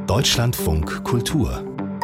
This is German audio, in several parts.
Deutschlandfunk Kultur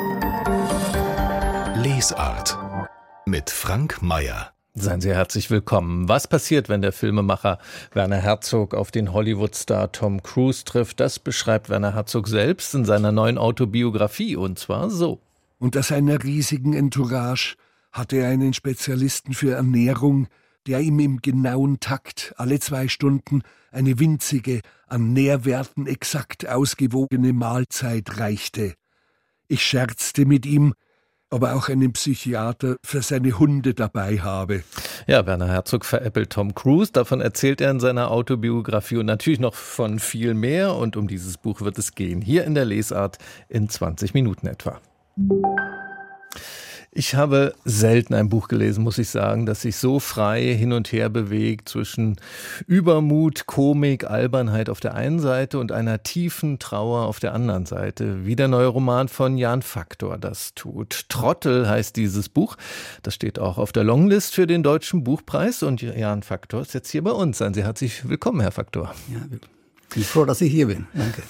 Lesart mit Frank Mayer. Seien Sie herzlich willkommen. Was passiert, wenn der Filmemacher Werner Herzog auf den Hollywood-Star Tom Cruise trifft? Das beschreibt Werner Herzog selbst in seiner neuen Autobiografie, und zwar so. Unter seiner riesigen Entourage hatte er einen Spezialisten für Ernährung, der ihm im genauen Takt alle 2 Stunden eine winzige, an Nährwerten exakt ausgewogene Mahlzeit reichte. Ich scherzte mit ihm, ob er auch einen Psychiater für seine Hunde dabei habe. Ja, Werner Herzog veräppelt Tom Cruise. Davon erzählt er in seiner Autobiografie und natürlich noch von viel mehr. Und um dieses Buch wird es gehen. Hier in der Lesart in 20 Minuten etwa. Ich habe selten ein Buch gelesen, muss ich sagen, das sich so frei hin und her bewegt zwischen Übermut, Komik, Albernheit auf der einen Seite und einer tiefen Trauer auf der anderen Seite, wie der neue Roman von Jan Faktor das tut. Trottel heißt dieses Buch. Das steht auch auf der Longlist für den Deutschen Buchpreis und Jan Faktor ist jetzt hier bei uns. Seien Sie herzlich willkommen, Herr Faktor. Ja, ich bin froh, dass ich hier bin. Danke.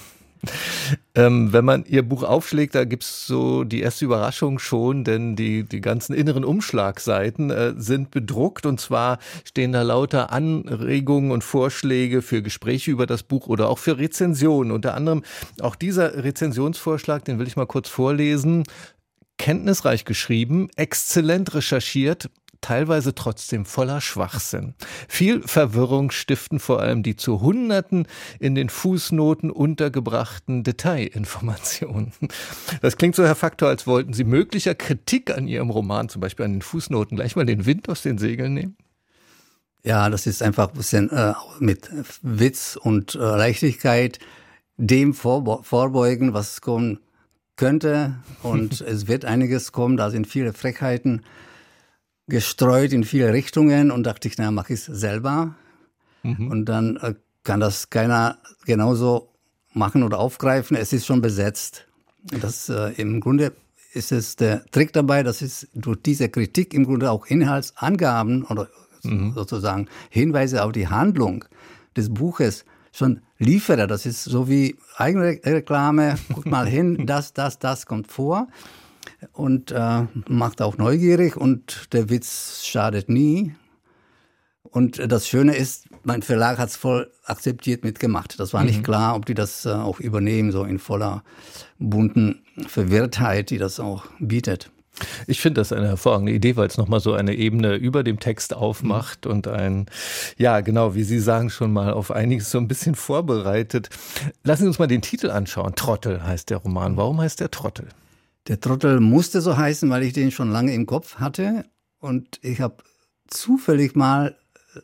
Wenn man Ihr Buch aufschlägt, da gibt's so die erste Überraschung schon, denn die ganzen inneren Umschlagseiten sind bedruckt und zwar stehen da lauter Anregungen und Vorschläge für Gespräche über das Buch oder auch für Rezensionen. Unter anderem auch dieser Rezensionsvorschlag, den will ich mal kurz vorlesen. Kenntnisreich geschrieben, exzellent recherchiert, teilweise trotzdem voller Schwachsinn. Viel Verwirrung stiften vor allem die zu Hunderten in den Fußnoten untergebrachten Detailinformationen. Das klingt so, Herr Faktor, als wollten Sie möglicher Kritik an Ihrem Roman, zum Beispiel an den Fußnoten, gleich mal den Wind aus den Segeln nehmen? Ja, das ist einfach ein bisschen mit Witz und Leichtigkeit dem vorbeugen, was kommen könnte. Und es wird einiges kommen, da sind viele Frechheiten gestreut in viele Richtungen und dachte ich, mache ich es selber. Und dann kann das keiner genauso machen oder aufgreifen. Es ist schon besetzt. Das im Grunde ist es der Trick dabei, dass es durch diese Kritik im Grunde auch Inhaltsangaben oder sozusagen Hinweise auf die Handlung des Buches schon liefere. Das ist so wie Eigenreklame. Guck mal hin, das kommt vor. Und macht auch neugierig und der Witz schadet nie. Und das Schöne ist, mein Verlag hat es voll akzeptiert mitgemacht. Das war nicht klar, ob die das auch übernehmen, so in voller bunten Verwirrtheit, die das auch bietet. Ich finde das eine hervorragende Idee, weil es nochmal so eine Ebene über dem Text aufmacht und ja genau, wie Sie sagen, schon mal auf einiges so ein bisschen vorbereitet. Lassen Sie uns mal den Titel anschauen. Trottel heißt der Roman. Warum heißt der Trottel? Der Trottel musste so heißen, weil ich den schon lange im Kopf hatte und ich habe zufällig mal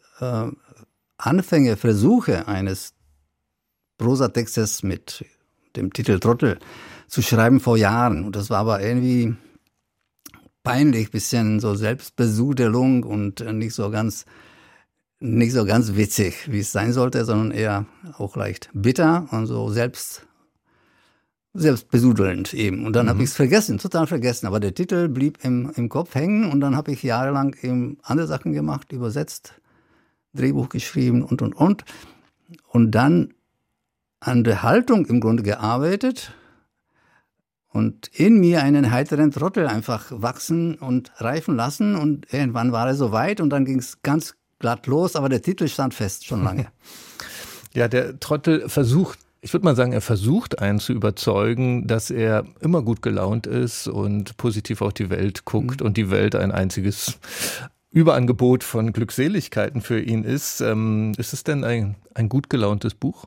Versuche eines Prosatextes mit dem Titel Trottel zu schreiben vor Jahren. Und das war aber irgendwie peinlich, bisschen so Selbstbesudelung und nicht so ganz witzig, wie es sein sollte, sondern eher auch leicht bitter und so selbstbesudelnd eben. Und dann habe ich es total vergessen. Aber der Titel blieb im Kopf hängen und dann habe ich jahrelang eben andere Sachen gemacht, übersetzt, Drehbuch geschrieben und. Und dann an der Haltung im Grunde gearbeitet und in mir einen heiteren Trottel einfach wachsen und reifen lassen. Und irgendwann war er soweit und dann ging es ganz glatt los. Aber der Titel stand fest, schon lange. Ja, der Trottel versucht, ich würde mal sagen, er versucht einen zu überzeugen, dass er immer gut gelaunt ist und positiv auf die Welt guckt und die Welt ein einziges Überangebot von Glückseligkeiten für ihn ist. Ist es denn ein gut gelauntes Buch?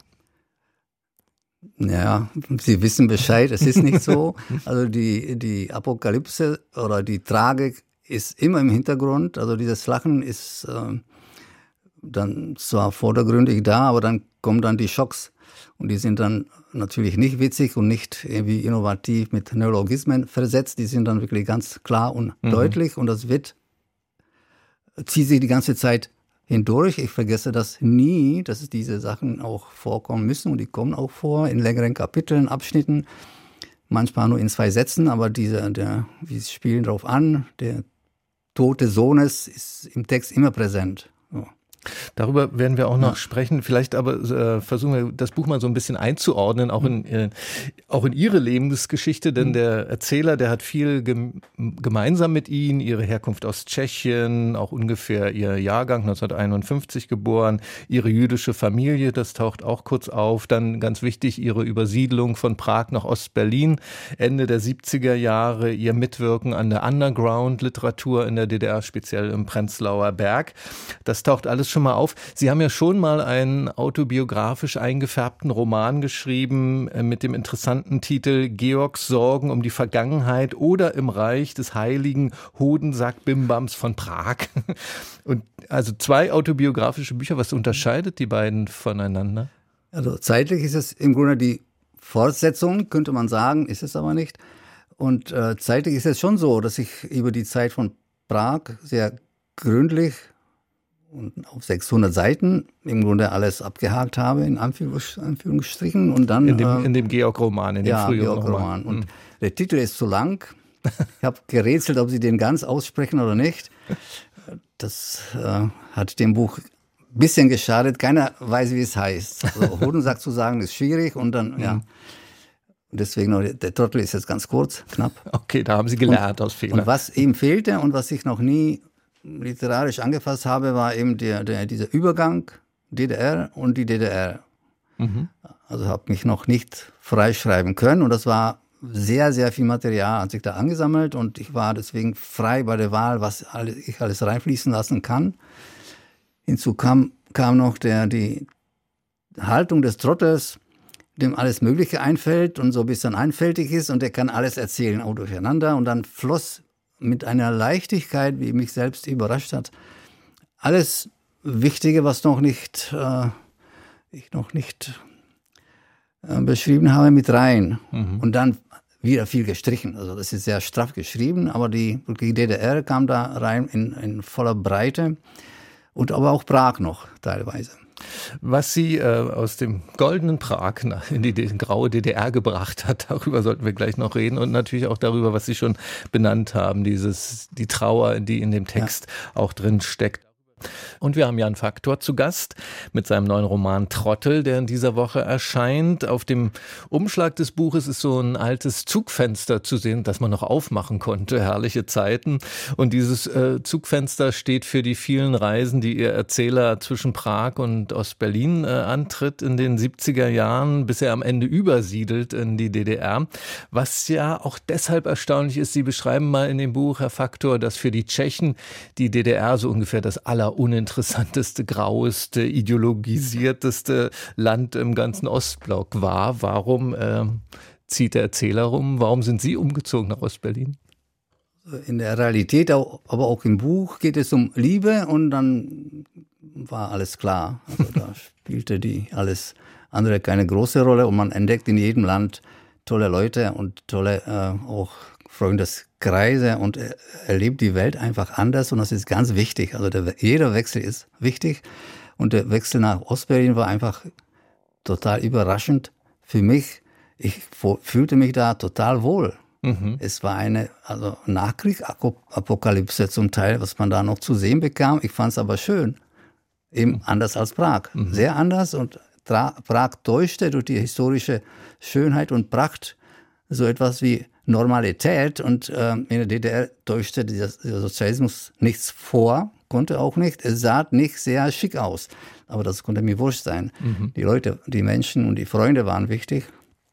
Ja, Sie wissen Bescheid, es ist nicht so. Also die Apokalypse oder die Tragik ist immer im Hintergrund. Also dieses Lachen ist dann zwar vordergründig da, aber dann kommen dann die Schocks. Und die sind dann natürlich nicht witzig und nicht irgendwie innovativ mit Neologismen versetzt. Die sind dann wirklich ganz klar und deutlich. Und das zieht sich die ganze Zeit hindurch. Ich vergesse das nie, dass diese Sachen auch vorkommen müssen. Und die kommen auch vor in längeren Kapiteln, Abschnitten. Manchmal nur in 2 Sätzen, aber wir spielen darauf an. Der Tod des Sohnes ist im Text immer präsent. So. Darüber werden wir auch noch sprechen. Vielleicht aber versuchen wir, das Buch mal so ein bisschen einzuordnen, auch in Ihre Lebensgeschichte. Denn der Erzähler, der hat viel gemeinsam mit Ihnen. Ihre Herkunft aus Tschechien, auch ungefähr Ihr Jahrgang, 1951 geboren. Ihre jüdische Familie, das taucht auch kurz auf. Dann ganz wichtig, Ihre Übersiedlung von Prag nach Ostberlin, Ende der 70er Jahre. Ihr Mitwirken an der Underground-Literatur in der DDR, speziell im Prenzlauer Berg. Das taucht alles schon mal auf. Sie haben ja schon mal einen autobiografisch eingefärbten Roman geschrieben mit dem interessanten Titel Georgs Sorgen um die Vergangenheit oder im Reich des heiligen Hodensack-Bimbams von Prag. Und also 2 autobiografische Bücher. Was unterscheidet die beiden voneinander? Also zeitlich ist es im Grunde die Fortsetzung, könnte man sagen, ist es aber nicht. Und zeitlich ist es schon so, dass ich über die Zeit von Prag sehr gründlich und auf 600 Seiten im Grunde alles abgehakt habe, in Anführungsstrichen. Und dann, in dem Georg-Roman, in dem früheren Roman. Und der Titel ist zu lang. Ich habe gerätselt, ob Sie den ganz aussprechen oder nicht. Das hat dem Buch ein bisschen geschadet. Keiner weiß, wie es heißt. Also Hodensack zu sagen, ist schwierig. Und dann, deswegen noch, der Trottel ist jetzt ganz kurz, knapp. Okay, da haben Sie gelernt aus Fehlern. Und was ihm fehlte und was ich noch nie literarisch angefasst habe, war eben dieser Übergang DDR und die DDR. Also habe mich noch nicht freischreiben können und das war sehr, sehr viel Material hat sich da angesammelt und ich war deswegen frei bei der Wahl, was ich alles reinfließen lassen kann. Hinzu kam noch die Haltung des Trottels, dem alles Mögliche einfällt und so ein bisschen einfältig ist und der kann alles erzählen, auch durcheinander und dann floss mit einer Leichtigkeit, wie mich selbst überrascht hat, alles Wichtige, was ich noch nicht beschrieben habe, mit rein. Und dann wieder viel gestrichen. Also das ist sehr straff geschrieben, aber die DDR kam da rein in voller Breite und aber auch Prag noch teilweise. Was Sie aus dem goldenen Prag in die graue DDR gebracht hat, darüber sollten wir gleich noch reden und natürlich auch darüber, was Sie schon benannt haben, die Trauer, die in dem Text auch drin steckt. Und wir haben Jan Faktor zu Gast mit seinem neuen Roman Trottel, der in dieser Woche erscheint. Auf dem Umschlag des Buches ist so ein altes Zugfenster zu sehen, das man noch aufmachen konnte. Herrliche Zeiten. Und dieses Zugfenster steht für die vielen Reisen, die Ihr Erzähler zwischen Prag und Ostberlin antritt in den 70er Jahren, bis er am Ende übersiedelt in die DDR. Was ja auch deshalb erstaunlich ist, Sie beschreiben mal in dem Buch, Herr Faktor, dass für die Tschechen die DDR so ungefähr das uninteressanteste, graueste, ideologisierteste Land im ganzen Ostblock war. Warum zieht der Erzähler rum? Warum sind Sie umgezogen nach Ostberlin? In der Realität, aber auch im Buch, geht es um Liebe und dann war alles klar. Also da spielte alles andere keine große Rolle und man entdeckt in jedem Land tolle Leute und tolle auch Freundeskreise und erlebt die Welt einfach anders und das ist ganz wichtig. Also jeder Wechsel ist wichtig und der Wechsel nach Ostberlin war einfach total überraschend für mich. Ich fühlte mich da total wohl. Es war eine Nachkriegsapokalypse zum Teil, was man da noch zu sehen bekam. Ich fand es aber schön. Eben anders als Prag. Sehr anders und Prag täuschte durch die historische Schönheit und Pracht so etwas wie Normalität und in der DDR täuschte dieser Sozialismus nichts vor, konnte auch nicht. Es sah nicht sehr schick aus, aber das konnte mir wurscht sein. Die Leute, die Menschen und die Freunde waren wichtig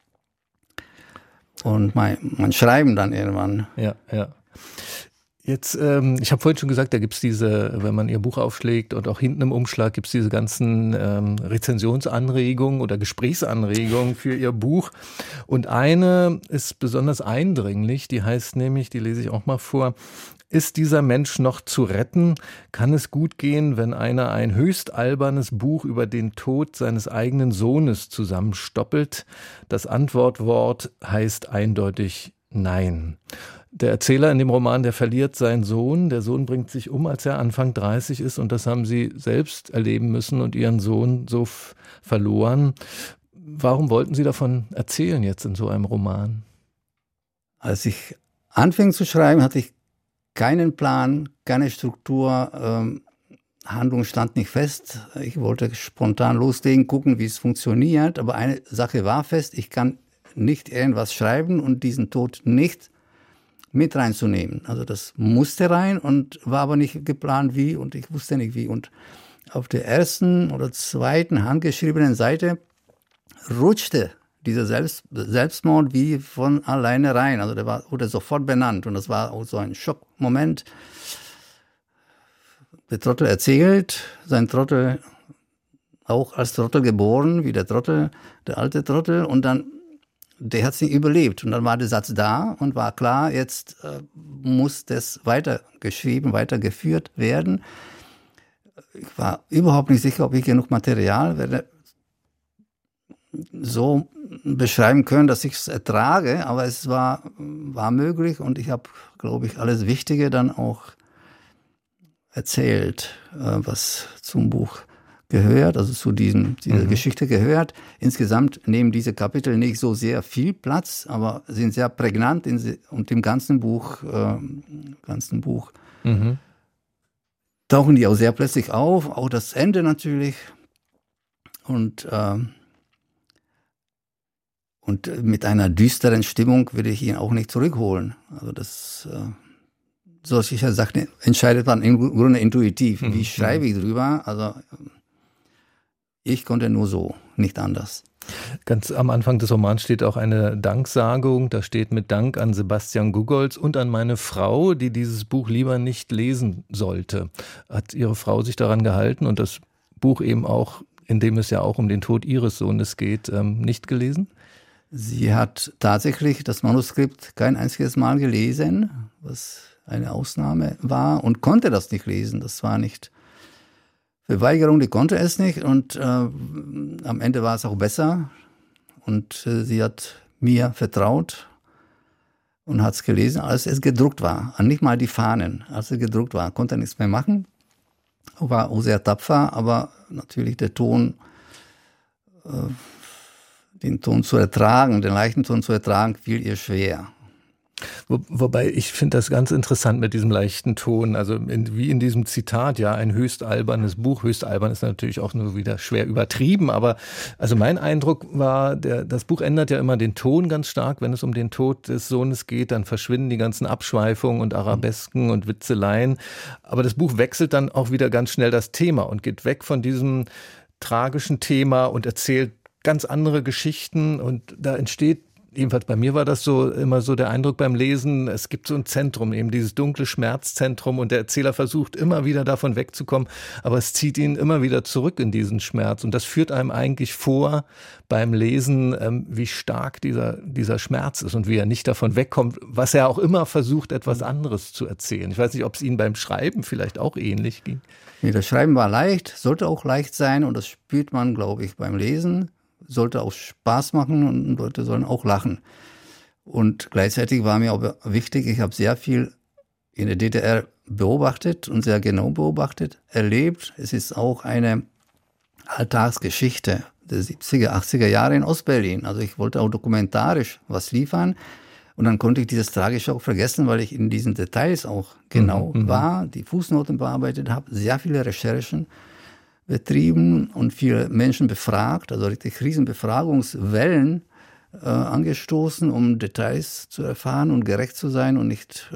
und mein Schreiben dann irgendwann. Ja. Jetzt, ich habe vorhin schon gesagt, da gibt's diese, wenn man Ihr Buch aufschlägt und auch hinten im Umschlag gibt's diese ganzen Rezensionsanregungen oder Gesprächsanregungen für Ihr Buch. Und eine ist besonders eindringlich, die heißt nämlich, die lese ich auch mal vor: Ist dieser Mensch noch zu retten? Kann es gut gehen, wenn einer ein höchst albernes Buch über den Tod seines eigenen Sohnes zusammenstoppelt? Das Antwortwort heißt eindeutig Nein. Der Erzähler in dem Roman, der verliert seinen Sohn. Der Sohn bringt sich um, als er Anfang 30 ist. Und das haben Sie selbst erleben müssen und Ihren Sohn so verloren. Warum wollten Sie davon erzählen jetzt in so einem Roman? Als ich anfing zu schreiben, hatte ich keinen Plan, keine Struktur. Handlung stand nicht fest. Ich wollte spontan loslegen, gucken, wie es funktioniert. Aber eine Sache war fest, ich kann nicht irgendwas schreiben und diesen Tod nicht mit reinzunehmen. Also das musste rein und war aber nicht geplant wie und ich wusste nicht wie. Und auf der ersten oder zweiten handgeschriebenen Seite rutschte dieser Selbstmord wie von alleine rein. Also der wurde sofort benannt und das war auch so ein Schockmoment. Der Trottel erzählt, sein Trottel auch als Trottel geboren, wie der Trottel, der alte Trottel, und dann, der hat es nicht überlebt. Und dann war der Satz da und war klar, jetzt muss das weitergeschrieben, weitergeführt werden. Ich war überhaupt nicht sicher, ob ich genug Material werde so beschreiben können, dass ich es ertrage, aber es war möglich und ich habe, glaube ich, alles Wichtige dann auch erzählt, was zum Buch gehört, also zu dieser Geschichte gehört. Insgesamt nehmen diese Kapitel nicht so sehr viel Platz, aber sind sehr prägnant und im ganzen Buch tauchen die auch sehr plötzlich auf, auch das Ende natürlich. Und mit einer düsteren Stimmung will ich ihn auch nicht zurückholen. Also das solche Sachen entscheidet man im Grunde intuitiv. Wie schreibe ich drüber? Also ich konnte nur so, nicht anders. Ganz am Anfang des Romans steht auch eine Danksagung. Da steht: mit Dank an Sebastian Gugolz und an meine Frau, die dieses Buch lieber nicht lesen sollte. Hat Ihre Frau sich daran gehalten und das Buch eben auch, in dem es ja auch um den Tod ihres Sohnes geht, nicht gelesen? Sie hat tatsächlich das Manuskript kein einziges Mal gelesen, was eine Ausnahme war, und konnte das nicht lesen. Das war nicht Verweigerung, die konnte es nicht und am Ende war es auch besser und sie hat mir vertraut und hat es gelesen, als es gedruckt war. Nicht mal die Fahnen, als es gedruckt war, konnte er nichts mehr machen. War auch sehr tapfer, aber natürlich der Ton, den Ton zu ertragen, den leichten Ton zu ertragen, fiel ihr schwer. Wobei ich finde das ganz interessant mit diesem leichten Ton, also wie in diesem Zitat, ja, ein höchst albernes Buch. Höchst albern ist natürlich auch nur wieder schwer übertrieben, aber also mein Eindruck war, das Buch ändert ja immer den Ton ganz stark. Wenn es um den Tod des Sohnes geht, dann verschwinden die ganzen Abschweifungen und Arabesken und Witzeleien. Aber das Buch wechselt dann auch wieder ganz schnell das Thema und geht weg von diesem tragischen Thema und erzählt ganz andere Geschichten, und da entsteht, jedenfalls bei mir war das so immer so der Eindruck beim Lesen, es gibt so ein Zentrum, eben dieses dunkle Schmerzzentrum, und der Erzähler versucht immer wieder davon wegzukommen, aber es zieht ihn immer wieder zurück in diesen Schmerz, und das führt einem eigentlich vor beim Lesen, wie stark dieser Schmerz ist und wie er nicht davon wegkommt, was er auch immer versucht, etwas anderes zu erzählen. Ich weiß nicht, ob es Ihnen beim Schreiben vielleicht auch ähnlich ging. Nee, das Schreiben war leicht, sollte auch leicht sein, und das spürt man, glaube ich, beim Lesen. Sollte auch Spaß machen und Leute sollen auch lachen. Und gleichzeitig war mir auch wichtig, ich habe sehr viel in der DDR beobachtet und sehr genau beobachtet, erlebt. Es ist auch eine Alltagsgeschichte der 70er, 80er Jahre in Ostberlin. Also ich wollte auch dokumentarisch was liefern, und dann konnte ich dieses Tragische auch vergessen, weil ich in diesen Details auch genau war, die Fußnoten bearbeitet habe, sehr viele Recherchen betrieben und viele Menschen befragt, also richtig Riesenbefragungswellen angestoßen, um Details zu erfahren und gerecht zu sein und nicht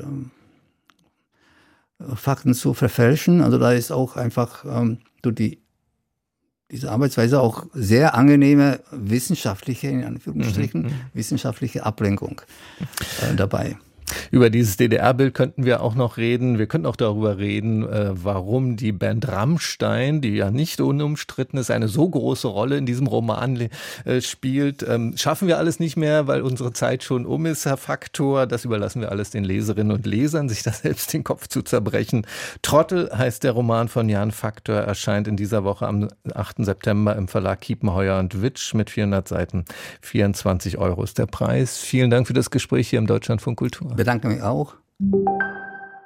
Fakten zu verfälschen. Also da ist auch einfach durch diese Arbeitsweise auch sehr angenehme wissenschaftliche, in Anführungsstrichen, wissenschaftliche Ablenkung dabei. Über dieses DDR-Bild könnten wir auch noch reden. Wir könnten auch darüber reden, warum die Band Rammstein, die ja nicht unumstritten ist, eine so große Rolle in diesem Roman spielt. Schaffen wir alles nicht mehr, weil unsere Zeit schon um ist, Herr Faktor. Das überlassen wir alles den Leserinnen und Lesern, sich da selbst den Kopf zu zerbrechen. Trottel heißt der Roman von Jan Faktor, erscheint in dieser Woche am 8. September im Verlag Kiepenheuer & Witsch mit 400 Seiten. 24 € ist der Preis. Vielen Dank für das Gespräch hier im Deutschlandfunk Kultur. Bedanke mich auch.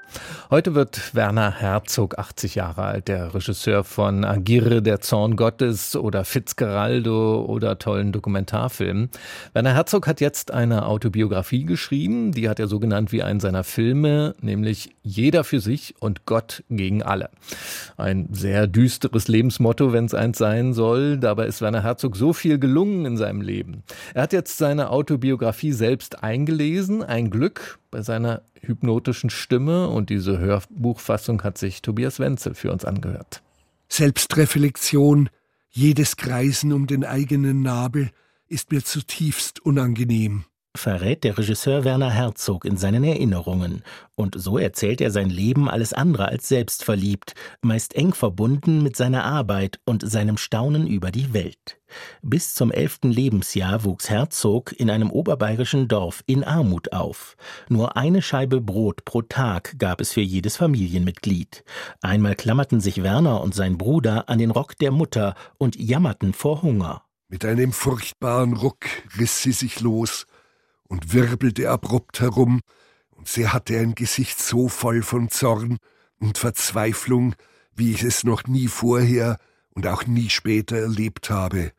Heute wird Werner Herzog 80 Jahre alt, der Regisseur von Aguirre, der Zorn Gottes oder Fitzcarraldo oder tollen Dokumentarfilmen. Werner Herzog hat jetzt eine Autobiografie geschrieben, die hat er so genannt wie einen seiner Filme, nämlich Jeder für sich und Gott gegen alle. Ein sehr düsteres Lebensmotto, wenn es eins sein soll. Dabei ist Werner Herzog so viel gelungen in seinem Leben. Er hat jetzt seine Autobiografie selbst eingelesen, ein Glück bei seiner hypnotischen Stimme, und diese Hörbuchfassung hat sich Tobias Wenzel für uns angehört. Selbstreflexion, jedes Kreisen um den eigenen Nabel ist mir zutiefst unangenehm, verrät der Regisseur Werner Herzog in seinen Erinnerungen. Und so erzählt er sein Leben alles andere als selbstverliebt, meist eng verbunden mit seiner Arbeit und seinem Staunen über die Welt. Bis zum 11. Lebensjahr wuchs Herzog in einem oberbayerischen Dorf in Armut auf. Nur eine Scheibe Brot pro Tag gab es für jedes Familienmitglied. Einmal klammerten sich Werner und sein Bruder an den Rock der Mutter und jammerten vor Hunger. Mit einem furchtbaren Ruck riss sie sich los und wirbelte abrupt herum, und sie hatte ein Gesicht so voll von Zorn und Verzweiflung, wie ich es noch nie vorher und auch nie später erlebt habe.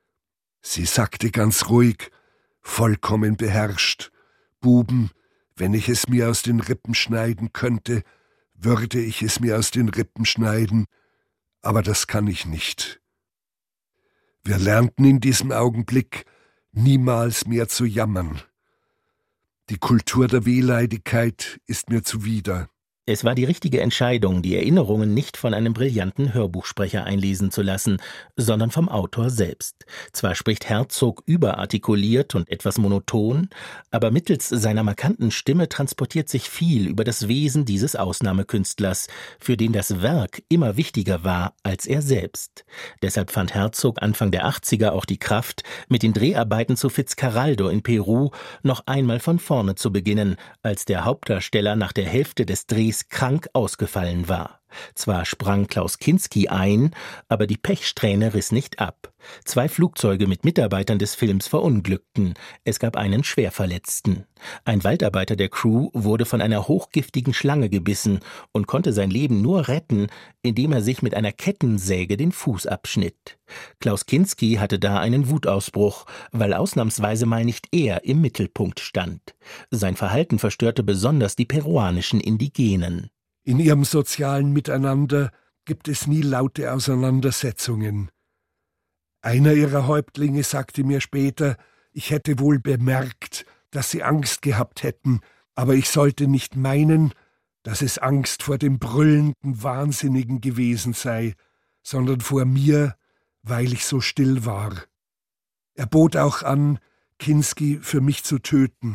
Sie sagte ganz ruhig, vollkommen beherrscht: »Buben, wenn ich es mir aus den Rippen schneiden könnte, würde ich es mir aus den Rippen schneiden, aber das kann ich nicht.« Wir lernten in diesem Augenblick, niemals mehr zu jammern. Die Kultur der Wehleidigkeit ist mir zuwider. Es war die richtige Entscheidung, die Erinnerungen nicht von einem brillanten Hörbuchsprecher einlesen zu lassen, sondern vom Autor selbst. Zwar spricht Herzog überartikuliert und etwas monoton, aber mittels seiner markanten Stimme transportiert sich viel über das Wesen dieses Ausnahmekünstlers, für den das Werk immer wichtiger war als er selbst. Deshalb fand Herzog Anfang der 80er auch die Kraft, mit den Dreharbeiten zu Fitzcarraldo in Peru noch einmal von vorne zu beginnen, als der Hauptdarsteller nach der Hälfte des Drehs krank ausgefallen war. Zwar sprang Klaus Kinski ein, aber die Pechsträhne riss nicht ab. 2 Flugzeuge mit Mitarbeitern des Films verunglückten. Es gab einen Schwerverletzten. Ein Waldarbeiter der Crew wurde von einer hochgiftigen Schlange gebissen und konnte sein Leben nur retten, indem er sich mit einer Kettensäge den Fuß abschnitt. Klaus Kinski hatte da einen Wutausbruch, weil ausnahmsweise mal nicht er im Mittelpunkt stand. Sein Verhalten verstörte besonders die peruanischen Indigenen. In ihrem sozialen Miteinander gibt es nie laute Auseinandersetzungen. Einer ihrer Häuptlinge sagte mir später, ich hätte wohl bemerkt, dass sie Angst gehabt hätten, aber ich sollte nicht meinen, dass es Angst vor dem brüllenden Wahnsinnigen gewesen sei, sondern vor mir, weil ich so still war. Er bot auch an, Kinski für mich zu töten.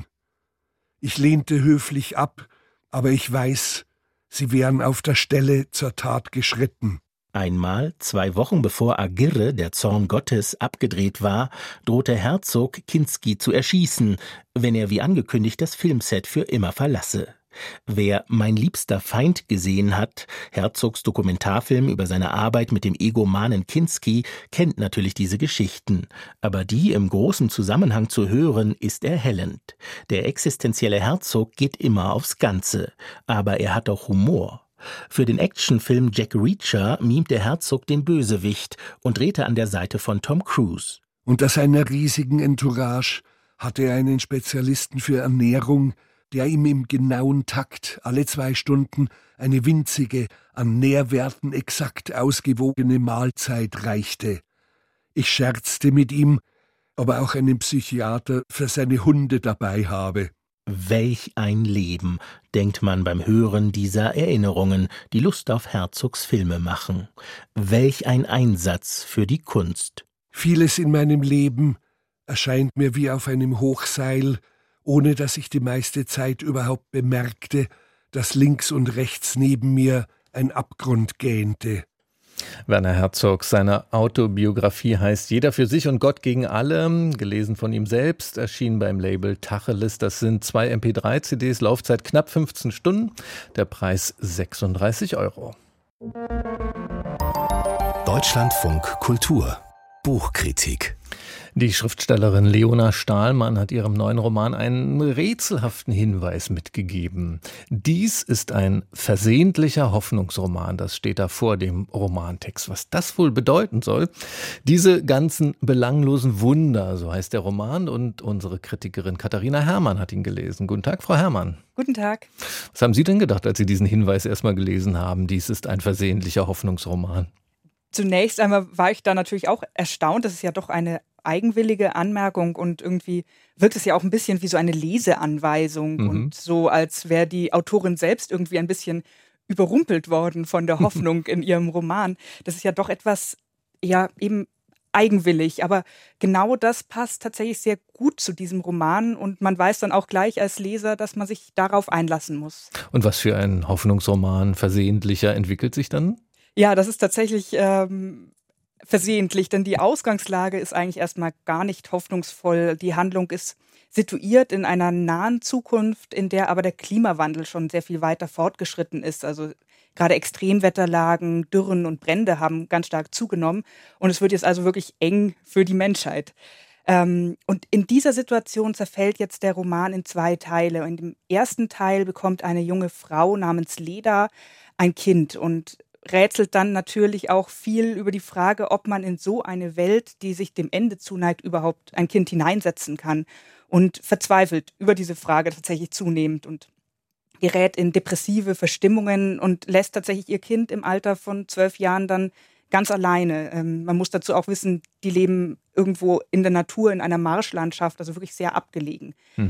Ich lehnte höflich ab, aber ich weiß, sie wären auf der Stelle zur Tat geschritten. Einmal, 2 Wochen bevor Aguirre, der Zorn Gottes, abgedreht war, drohte Herzog, Kinski zu erschießen, wenn er wie angekündigt das Filmset für immer verlasse. Wer Mein liebster Feind gesehen hat, Herzogs Dokumentarfilm über seine Arbeit mit dem egomanen Kinski, kennt natürlich diese Geschichten. Aber die im großen Zusammenhang zu hören, ist erhellend. Der existenzielle Herzog geht immer aufs Ganze. Aber er hat auch Humor. Für den Actionfilm Jack Reacher mimt der Herzog den Bösewicht und drehte an der Seite von Tom Cruise. Unter seiner riesigen Entourage hatte er einen Spezialisten für Ernährung, der ihm im genauen Takt alle 2 Stunden eine winzige, an Nährwerten exakt ausgewogene Mahlzeit reichte. Ich scherzte mit ihm, ob er auch einen Psychiater für seine Hunde dabei habe. Welch ein Leben, denkt man beim Hören dieser Erinnerungen, die Lust auf Herzogs Filme machen. Welch ein Einsatz für die Kunst. Vieles in meinem Leben erscheint mir wie auf einem Hochseil, ohne dass ich die meiste Zeit überhaupt bemerkte, dass links und rechts neben mir ein Abgrund gähnte. Werner Herzog, seine Autobiografie heißt Jeder für sich und Gott gegen alle, gelesen von ihm selbst, erschienen beim Label Tacheles. Das sind 2 MP3-CDs, Laufzeit knapp 15 Stunden, der Preis 36 €. Deutschlandfunk Kultur Buchkritik. Die Schriftstellerin Leona Stahlmann hat ihrem neuen Roman einen rätselhaften Hinweis mitgegeben. Dies ist ein versehentlicher Hoffnungsroman, das steht da vor dem Romantext. Was das wohl bedeuten soll? Diese ganzen belanglosen Wunder, so heißt der Roman, und unsere Kritikerin Katharina Herrmann hat ihn gelesen. Guten Tag, Frau Herrmann. Guten Tag. Was haben Sie denn gedacht, als Sie diesen Hinweis erstmal gelesen haben? Dies ist ein versehentlicher Hoffnungsroman. Zunächst einmal war ich da natürlich auch erstaunt. Das ist ja doch eine eigenwillige Anmerkung und irgendwie wirkt es ja auch ein bisschen wie so eine Leseanweisung und so, als wäre die Autorin selbst irgendwie ein bisschen überrumpelt worden von der Hoffnung in ihrem Roman. Das ist ja doch etwas, ja, eben eigenwillig, aber genau das passt tatsächlich sehr gut zu diesem Roman und man weiß dann auch gleich als Leser, dass man sich darauf einlassen muss. Und was für ein Hoffnungsroman versehentlicher entwickelt sich dann? Ja, das ist tatsächlich versehentlich, denn die Ausgangslage ist eigentlich erstmal gar nicht hoffnungsvoll. Die Handlung ist situiert in einer nahen Zukunft, in der aber der Klimawandel schon sehr viel weiter fortgeschritten ist. Also gerade Extremwetterlagen, Dürren und Brände haben ganz stark zugenommen und es wird jetzt also wirklich eng für die Menschheit. Und in dieser Situation zerfällt jetzt der Roman in 2 Teile. In dem ersten Teil bekommt eine junge Frau namens Leda ein Kind und rätselt dann natürlich auch viel über die Frage, ob man in so eine Welt, die sich dem Ende zuneigt, überhaupt ein Kind hineinsetzen kann und verzweifelt über diese Frage tatsächlich zunehmend und gerät in depressive Verstimmungen und lässt tatsächlich ihr Kind im Alter von 12 Jahren dann ganz alleine. Man muss dazu auch wissen, die leben irgendwo in der Natur, in einer Marschlandschaft, also wirklich sehr abgelegen.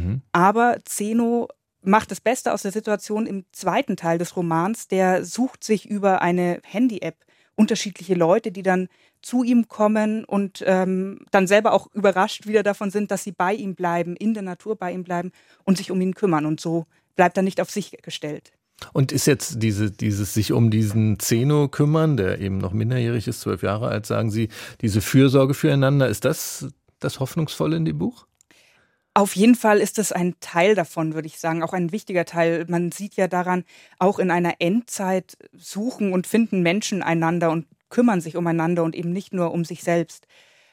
Aber Zeno macht das Beste aus der Situation im zweiten Teil des Romans. Der sucht sich über eine Handy-App unterschiedliche Leute, die dann zu ihm kommen und dann selber auch überrascht wieder davon sind, dass sie bei ihm bleiben, in der Natur bei ihm bleiben und sich um ihn kümmern. Und so bleibt er nicht auf sich gestellt. Und ist jetzt dieses sich um diesen Zeno kümmern, der eben noch minderjährig ist, 12 Jahre alt, sagen Sie, diese Fürsorge füreinander, ist das Hoffnungsvolle in dem Buch? Auf jeden Fall ist es ein Teil davon, würde ich sagen, auch ein wichtiger Teil. Man sieht ja daran, auch in einer Endzeit suchen und finden Menschen einander und kümmern sich umeinander und eben nicht nur um sich selbst.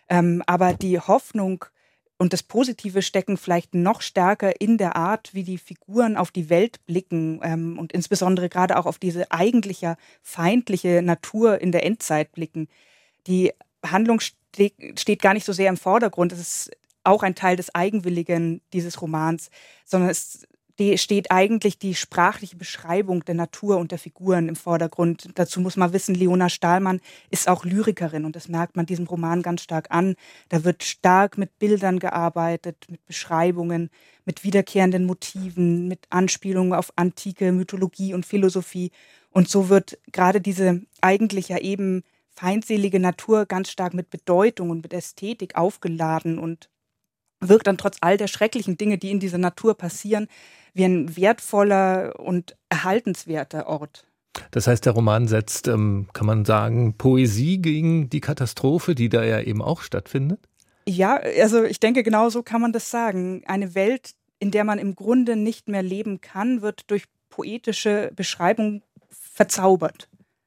Aber die Hoffnung und das Positive stecken vielleicht noch stärker in der Art, wie die Figuren auf die Welt blicken und insbesondere gerade auch auf diese eigentliche feindliche Natur in der Endzeit blicken. Die Handlung steht gar nicht so sehr im Vordergrund. Es ist auch ein Teil des Eigenwilligen dieses Romans, sondern es steht eigentlich die sprachliche Beschreibung der Natur und der Figuren im Vordergrund. Dazu muss man wissen, Leona Stahlmann ist auch Lyrikerin und das merkt man diesem Roman ganz stark an. Da wird stark mit Bildern gearbeitet, mit Beschreibungen, mit wiederkehrenden Motiven, mit Anspielungen auf antike Mythologie und Philosophie. Und so wird gerade diese eigentlich ja eben feindselige Natur ganz stark mit Bedeutung und mit Ästhetik aufgeladen und wirkt dann trotz all der schrecklichen Dinge, die in dieser Natur passieren, wie ein wertvoller und erhaltenswerter Ort. Das heißt, der Roman setzt, kann man sagen, Poesie gegen die Katastrophe, die da ja eben auch stattfindet? Ja, also ich denke, genau so kann man das sagen. Eine Welt, in der man im Grunde nicht mehr leben kann, wird durch poetische Beschreibung verzaubert.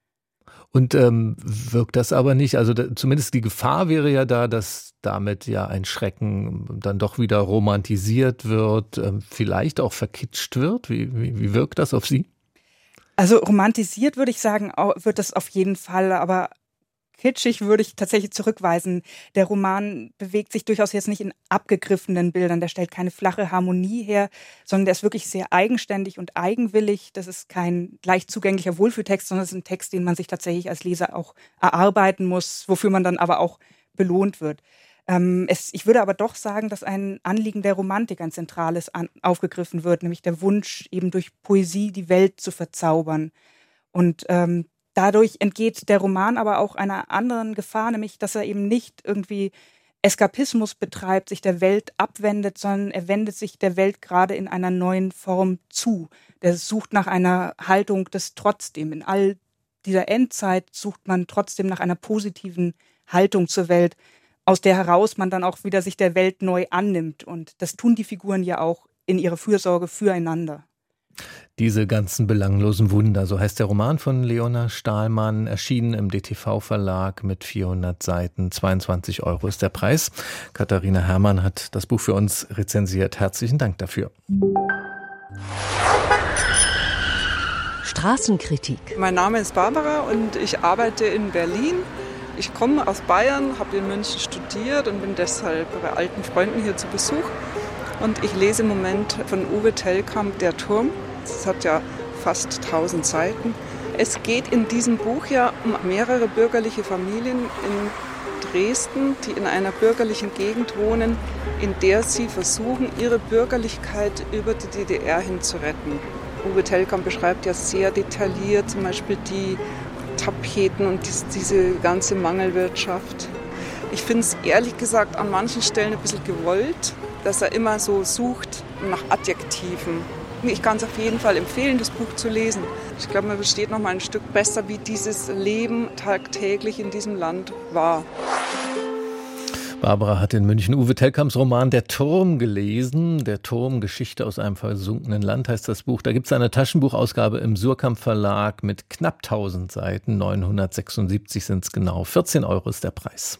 Und wirkt das aber nicht? Also zumindest die Gefahr wäre ja da, dass damit ja ein Schrecken dann doch wieder romantisiert wird, vielleicht auch verkitscht wird. Wie wirkt das auf Sie? Also romantisiert würde ich sagen, wird das auf jeden Fall, aber kitschig würde ich tatsächlich zurückweisen. Der Roman bewegt sich durchaus jetzt nicht in abgegriffenen Bildern. Der stellt keine flache Harmonie her, sondern der ist wirklich sehr eigenständig und eigenwillig. Das ist kein leicht zugänglicher Wohlfühltext, sondern es ist ein Text, den man sich tatsächlich als Leser auch erarbeiten muss, wofür man dann aber auch belohnt wird. Ich würde aber doch sagen, dass ein Anliegen der Romantik, ein zentrales, aufgegriffen wird, nämlich der Wunsch, eben durch Poesie die Welt zu verzaubern. Und dadurch entgeht der Roman aber auch einer anderen Gefahr, nämlich dass er eben nicht irgendwie Eskapismus betreibt, sich der Welt abwendet, sondern er wendet sich der Welt gerade in einer neuen Form zu. Der sucht nach einer Haltung des Trotzdem. In all dieser Endzeit sucht man trotzdem nach einer positiven Haltung zur Welt, aus der heraus man dann auch wieder sich der Welt neu annimmt. Und das tun die Figuren ja auch in ihrer Fürsorge füreinander. Diese ganzen belanglosen Wunder, so heißt der Roman von Leona Stahlmann, erschienen im DTV-Verlag mit 400 Seiten. 22 € ist der Preis. Katharina Herrmann hat das Buch für uns rezensiert. Herzlichen Dank dafür. Straßenkritik. Mein Name ist Barbara und ich arbeite in Berlin. Ich komme aus Bayern, habe in München studiert und bin deshalb bei alten Freunden hier zu Besuch. Und ich lese im Moment von Uwe Tellkamp Der Turm. Das hat ja fast 1000 Seiten. Es geht in diesem Buch ja um mehrere bürgerliche Familien in Dresden, die in einer bürgerlichen Gegend wohnen, in der sie versuchen, ihre Bürgerlichkeit über die DDR hin zu retten. Uwe Tellkamp beschreibt ja sehr detailliert zum Beispiel die Tapeten und diese ganze Mangelwirtschaft. Ich finde es ehrlich gesagt an manchen Stellen ein bisschen gewollt, dass er immer so sucht nach Adjektiven. Ich kann es auf jeden Fall empfehlen, das Buch zu lesen. Ich glaube, man versteht noch mal ein Stück besser, wie dieses Leben tagtäglich in diesem Land war. Barbara hat in München Uwe Tellkamps Roman Der Turm gelesen. Der Turm, Geschichte aus einem versunkenen Land heißt das Buch. Da gibt es eine Taschenbuchausgabe im Surkamp Verlag mit knapp 1000 Seiten. 976 sind es genau. 14 € ist der Preis.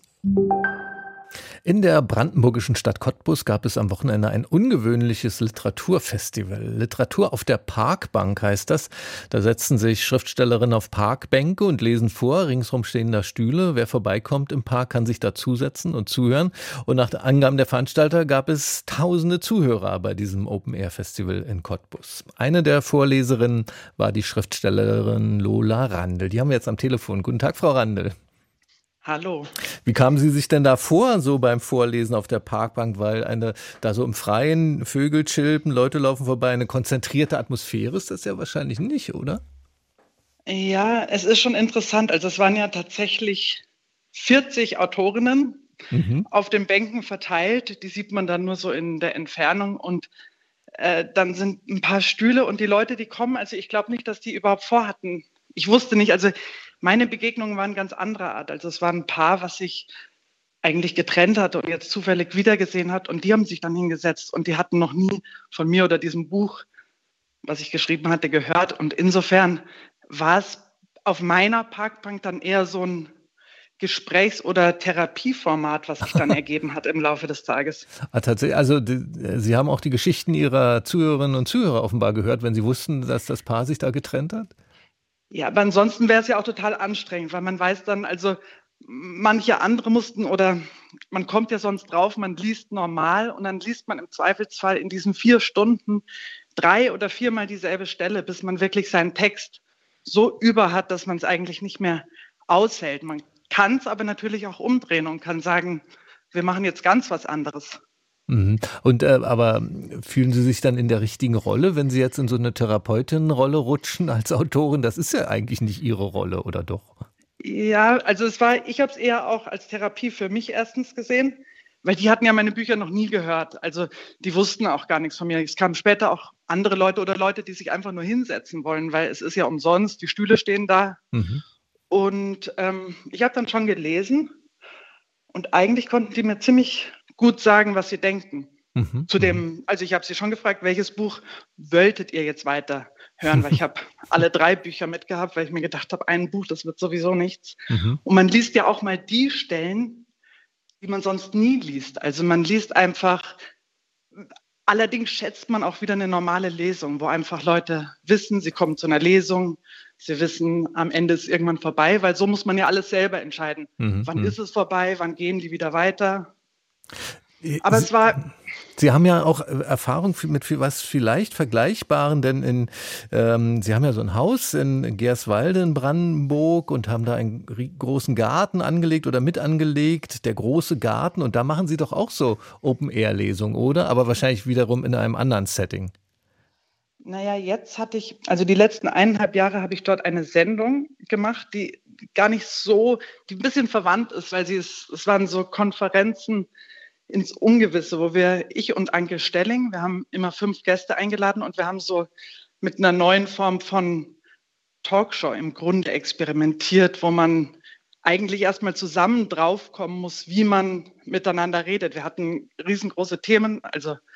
In der brandenburgischen Stadt Cottbus gab es am Wochenende ein ungewöhnliches Literaturfestival. Literatur auf der Parkbank heißt das. Da setzen sich Schriftstellerinnen auf Parkbänke und lesen vor. Ringsrum stehen da Stühle. Wer vorbeikommt im Park, kann sich dazusetzen und zuhören. Und nach Angaben der Veranstalter gab es tausende Zuhörer bei diesem Open-Air-Festival in Cottbus. Eine der Vorleserinnen war die Schriftstellerin Lola Randl. Die haben wir jetzt am Telefon. Guten Tag, Frau Randl. Hallo. Wie kamen Sie sich denn da vor, so beim Vorlesen auf der Parkbank? Weil da so im Freien Vögel chilpen, Leute laufen vorbei, eine konzentrierte Atmosphäre ist das ja wahrscheinlich nicht, oder? Ja, es ist schon interessant. Also es waren ja tatsächlich 40 Autorinnen auf den Bänken verteilt. Die sieht man dann nur so in der Entfernung. Und dann sind ein paar Stühle und die Leute, die kommen, also ich glaube nicht, dass die überhaupt vorhatten. Ich wusste nicht, also meine Begegnungen waren ganz anderer Art. Also es war ein Paar, was sich eigentlich getrennt hatte und jetzt zufällig wiedergesehen hat. Und die haben sich dann hingesetzt und die hatten noch nie von mir oder diesem Buch, was ich geschrieben hatte, gehört. Und insofern war es auf meiner Parkbank dann eher so ein Gesprächs- oder Therapieformat, was sich dann ergeben hat im Laufe des Tages. Tatsächlich, also Sie haben auch die Geschichten Ihrer Zuhörerinnen und Zuhörer offenbar gehört, wenn Sie wussten, dass das Paar sich da getrennt hat? Ja, aber ansonsten wäre es ja auch total anstrengend, weil man weiß dann, also manche andere mussten oder man kommt ja sonst drauf, man liest normal und dann liest man im Zweifelsfall in diesen 4 Stunden 3 oder 4 Mal dieselbe Stelle, bis man wirklich seinen Text so über hat, dass man es eigentlich nicht mehr aushält. Man kann es aber natürlich auch umdrehen und kann sagen, wir machen jetzt ganz was anderes. Und aber fühlen Sie sich dann in der richtigen Rolle, wenn Sie jetzt in so eine Therapeutin-Rolle rutschen als Autorin? Das ist ja eigentlich nicht Ihre Rolle, oder doch? Ja, also ich habe es eher auch als Therapie für mich erstens gesehen, weil die hatten ja meine Bücher noch nie gehört. Also die wussten auch gar nichts von mir. Es kamen später auch andere Leute oder Leute, die sich einfach nur hinsetzen wollen, weil es ist ja umsonst, die Stühle stehen da. Und ich habe dann schon gelesen und eigentlich konnten die mir ziemlich gut sagen, was sie denken. Also ich habe sie schon gefragt, welches Buch wolltet ihr jetzt weiter hören? Weil ich habe alle 3 Bücher mitgehabt, weil ich mir gedacht habe, ein Buch, das wird sowieso nichts. Und man liest ja auch mal die Stellen, die man sonst nie liest. Also man liest einfach, allerdings schätzt man auch wieder eine normale Lesung, wo einfach Leute wissen, sie kommen zu einer Lesung, sie wissen, am Ende ist irgendwann vorbei, weil so muss man ja alles selber entscheiden. Wann ist es vorbei, wann gehen die wieder weiter? Aber es war... Sie haben ja auch Erfahrung mit was vielleicht Vergleichbaren, denn Sie haben ja so ein Haus in Gerswalde in Brandenburg und haben da einen großen Garten angelegt oder mit angelegt, der große Garten. Und da machen Sie doch auch so Open-Air-Lesungen, oder? Aber wahrscheinlich wiederum in einem anderen Setting. Naja, jetzt hatte ich, also die letzten 1,5 Jahre habe ich dort eine Sendung gemacht, die gar nicht so, die ein bisschen verwandt ist, weil es waren so Konferenzen ins Ungewisse, wo ich und Anke Stelling, wir haben immer 5 Gäste eingeladen und wir haben so mit einer neuen Form von Talkshow im Grunde experimentiert, wo man eigentlich erstmal zusammen draufkommen muss, wie man miteinander redet. Wir hatten riesengroße Themen, also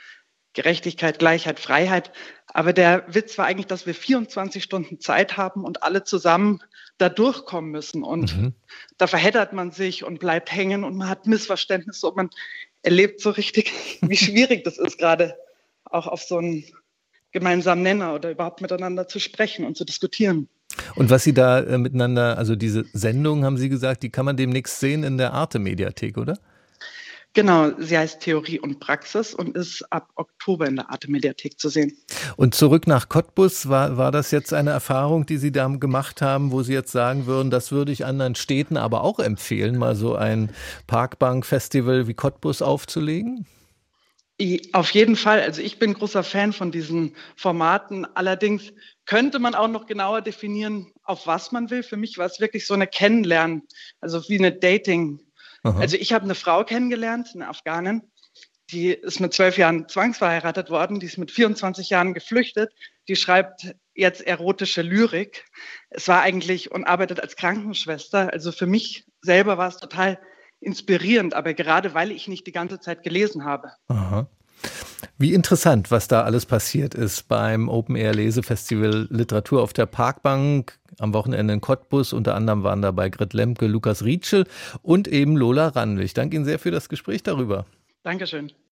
Gerechtigkeit, Gleichheit, Freiheit. Aber der Witz war eigentlich, dass wir 24 Stunden Zeit haben und alle zusammen da durchkommen müssen. Und da verheddert man sich und bleibt hängen und man hat Missverständnisse und man erlebt so richtig, wie schwierig das ist, gerade auch auf so einen gemeinsamen Nenner oder überhaupt miteinander zu sprechen und zu diskutieren. Und was Sie da miteinander, also diese Sendung, haben Sie gesagt, die kann man demnächst sehen in der Arte-Mediathek, oder? Genau, sie heißt Theorie und Praxis und ist ab Oktober in der Arte-Mediathek zu sehen. Und zurück nach Cottbus, war das jetzt eine Erfahrung, die Sie da gemacht haben, wo Sie jetzt sagen würden, das würde ich anderen Städten aber auch empfehlen, mal so ein Parkbank-Festival wie Cottbus aufzulegen? Auf jeden Fall. Also ich bin großer Fan von diesen Formaten. Allerdings könnte man auch noch genauer definieren, auf was man will. Für mich war es wirklich so eine Kennenlernen, also wie eine Dating. Aha. Also ich habe eine Frau kennengelernt, eine Afghanin, die ist mit 12 Jahren zwangsverheiratet worden, die ist mit 24 Jahren geflüchtet, die schreibt jetzt erotische Lyrik. Es war eigentlich und arbeitet als Krankenschwester. Also für mich selber war es total inspirierend, aber gerade weil ich nicht die ganze Zeit gelesen habe. Aha. Wie interessant, was da alles passiert ist beim Open-Air-Lesefestival Literatur auf der Parkbank am Wochenende in Cottbus. Unter anderem waren dabei Grit Lemke, Lukas Rietschel und eben Lola Randl. Ich danke Ihnen sehr für das Gespräch darüber. Dankeschön.